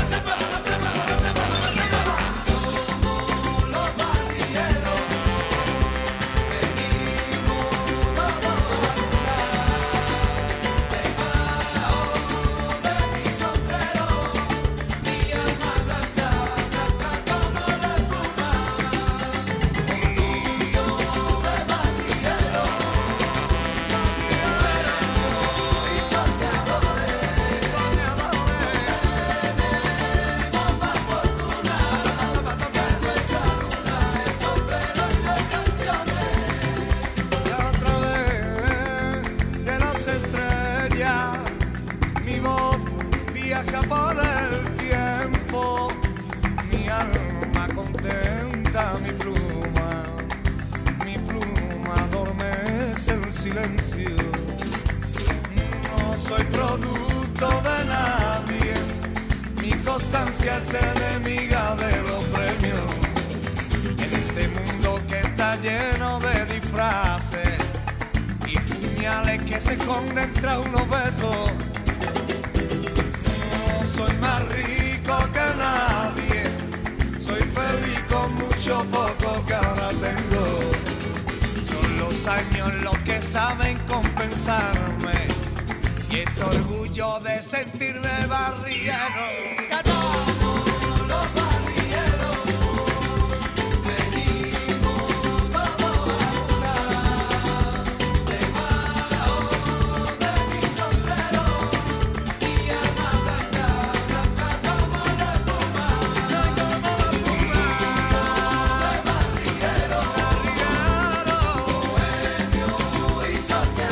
Speaker 2: Somos los barrilleros. Y otra vez de las estrellas, mi voz viaja por el tiempo, mi alma contenta, mi pluma, mi pluma adormece el silencio. No soy producto de nadie, mi constancia es enemiga de los premios. En este mundo que está lleno de disfraces y puñales que se esconden tras unos besos, no soy más rico que nadie, soy feliz con mucho poco que ahora tengo. Son los años los que saben compensarme y este orgullo de sentirme barriero.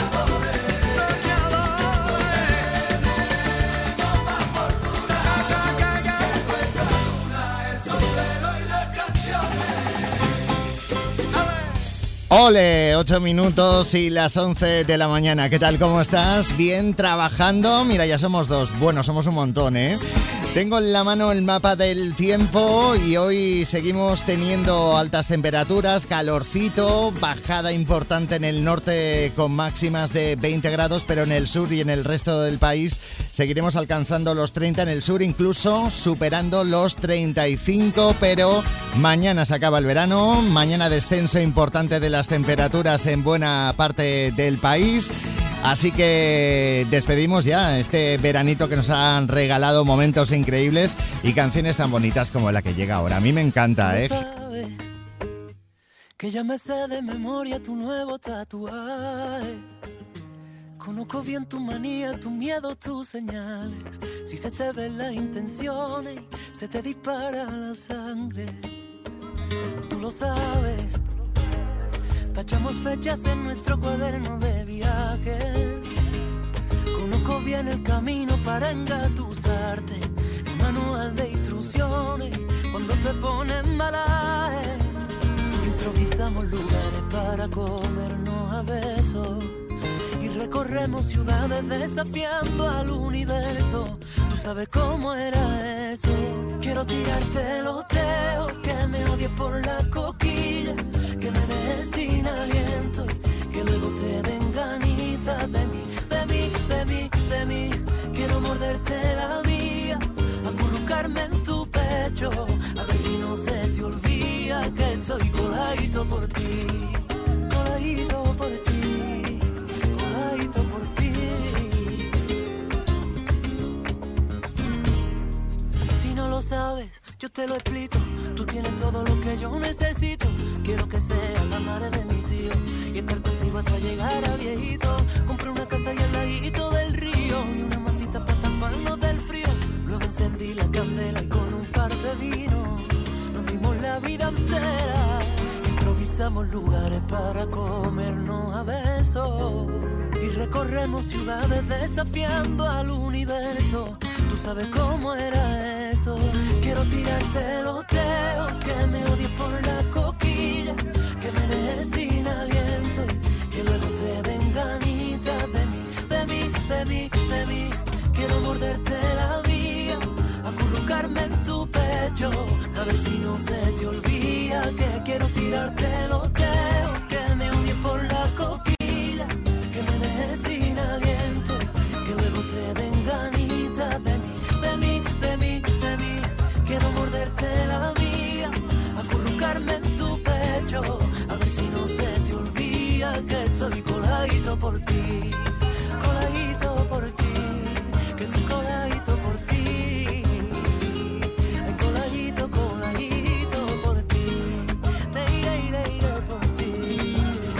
Speaker 2: Soñadores, soñadores,
Speaker 1: Ole, ocho minutos y las once de la mañana. ¿Qué tal? ¿Cómo estás? ¿Bien trabajando? Mira, ya somos dos. Bueno, somos un montón, ¿eh? Tengo en la mano el mapa del tiempo y hoy seguimos teniendo altas temperaturas, calorcito, bajada importante en el norte con máximas de veinte grados, pero en el sur y en el resto del país seguiremos alcanzando los treinta, en el sur incluso superando los treinta y cinco, pero mañana se acaba el verano, mañana descenso importante de las temperaturas en buena parte del país. Así que despedimos ya este veranito que nos han regalado momentos increíbles y canciones tan bonitas como la que llega ahora. A mí me encanta, ¿eh?
Speaker 5: Sabes que ya me sé de memoria tu nuevo tatuaje. Conozco bien tu manía, tu miedo, tus señales. Si se te ven las intenciones, se te dispara la sangre. Tú lo sabes. Tachamos fechas en nuestro cuaderno de viaje. Conozco bien el camino para engatusarte. El manual de instrucciones cuando te ponen malaje. Improvisamos lugares para comernos a besos. Y recorremos ciudades desafiando al universo. Tú sabes cómo era eso. Quiero tirarte los dedos, que me odies por la coquilla, que me dejes sin aliento y que luego te den ganitas de mí, de mí, de mí, de mí. Quiero morderte la vía, acurrucarme en tu pecho, a ver si no se te olvida que estoy coladito por ti, coladito por ti, coladito por ti. Si no lo sabes, yo te lo explico. Tú tienes todo lo que yo necesito. Quiero que seas la madre de mis hijos y estar contigo hasta llegar a viejito. Compré una casa y al ladito del río y una mantita para taparnos del frío. Luego encendí la candela y con un par de vinos nos dimos la vida entera. Improvisamos lugares para comernos a besos y recorremos ciudades desafiando al universo. Tú sabes cómo era eso. Quiero tirarte los dedos, que me odies por la coquilla, que me dejes sin aliento y que luego te den ganitas de mí, de mí, de mí, de mí. Quiero morderte la vía, acurrucarme en tu pecho, a ver si no se te olvida que quiero tirarte los dedos, que me odies por la coquilla, que me dejes sin aliento, que luego te den ganitas de mí, de mí, de mí, de mí. Quiero morderte la vía, acurrucarme en tu pecho, a ver si no se te olvida que estoy coladito por ti, coladito por ti, que estoy coladito por ti, ay, coladito, coladito por ti, de ira, ira, ira por ti.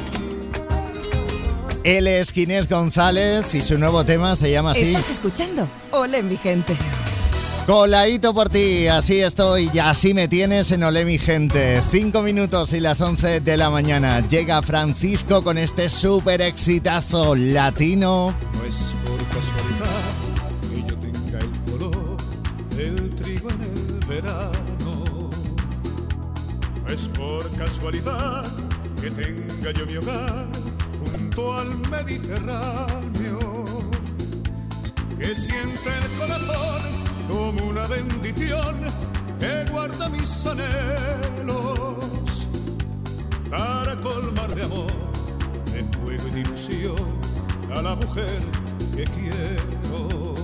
Speaker 1: Él es Ginés González y su nuevo tema se llama así.
Speaker 4: ¿Estás escuchando? Olé, mi gente.
Speaker 1: Coladito por ti, así estoy y así me tienes en Olé, mi gente. Cinco minutos y las once de la mañana. Llega Francisco con este súper exitazo latino.
Speaker 10: No es por casualidad que yo tenga el color del trigo en el verano. No es por casualidad que tenga yo mi hogar junto al Mediterráneo. Que siente el corazón como una bendición que guarda mis anhelos para colmar de amor, de fuego y de ilusión a la mujer que quiero.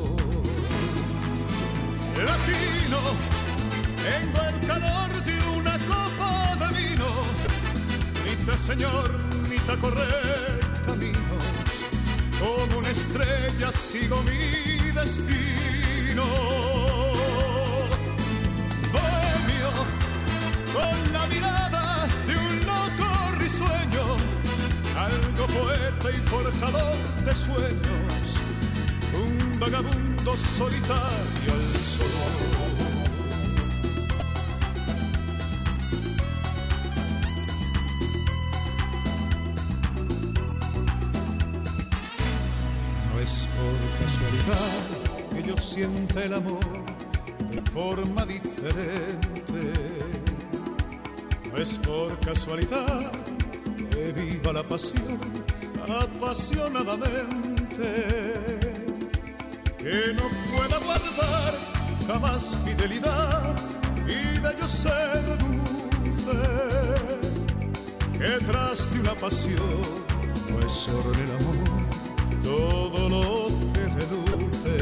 Speaker 10: Latino, tengo el calor de una copa de vino, mitad señor, mitad correr caminos, como una estrella sigo mi destino. Bohemio, con la mirada de un loco risueño, algo poeta y forjador de sueños, un vagabundo solitario al sol. No es por casualidad que yo sienta el amor de forma diferente. No es por casualidad que que viva la pasión apasionadamente, que no pueda guardar jamás fidelidad y de ello se deduce que tras de una pasión no es oro en el amor todo lo que reluce.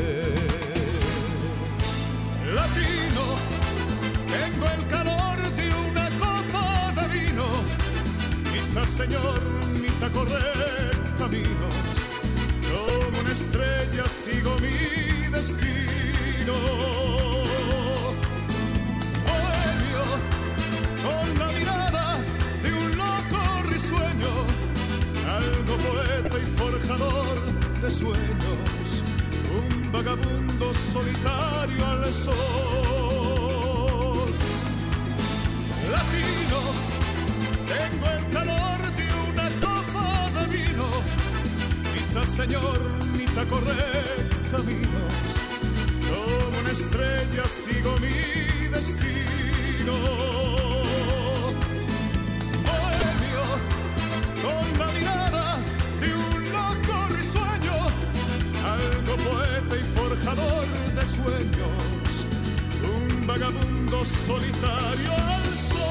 Speaker 10: Latino, tengo el calor de una copa de vino, mitad señor, mitad correr caminos, como una estrella sigo mi destino. Bohemio, con la mirada de un loco risueño, algo poeta y forjador de sueños, un vagabundo solitario al sol. Latino, tengo el calor de una copa de vino, mitad señor, mitad correr caminos, como una estrella sigo mi destino. Bohemio, con la mirada de un loco risueño, algo poeta y forjador de sueños, un vagabundo solitario al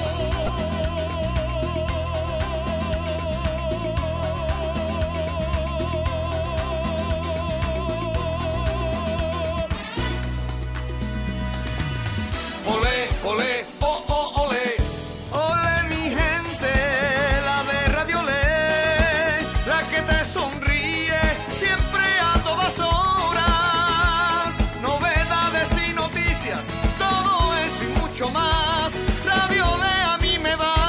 Speaker 2: Olé, oh, oh, olé, olé mi gente, la de Radio Le, la que te sonríe siempre a todas horas, novedades y noticias, todo eso y mucho más, Radio Le a mí me da.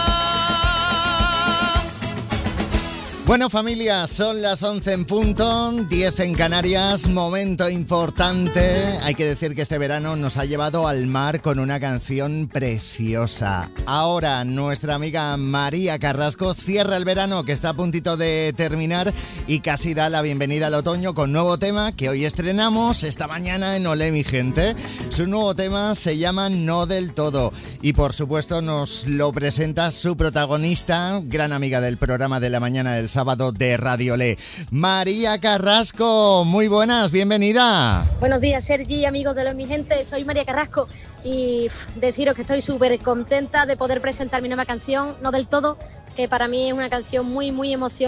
Speaker 1: Bueno, familia, son las once en punto, diez en Canarias, momento importante. Hay que decir que este verano nos ha llevado al mar con una canción preciosa. Ahora nuestra amiga María Carrasco cierra el verano, que está a puntito de terminar, y casi da la bienvenida al otoño con nuevo tema que hoy estrenamos esta mañana en Olé mi gente. Su nuevo tema se llama No del Todo y por supuesto nos lo presenta su protagonista, gran amiga del programa de la mañana del sábado de Radio Le, María Carrasco. Muy buenas, bienvenida.
Speaker 9: Buenos días, Sergi, amigos de Olé mi gente, soy María Carrasco y deciros que estoy súper contenta de poder presentar mi nueva canción, No del Todo, que para mí es una canción muy, muy emocionante.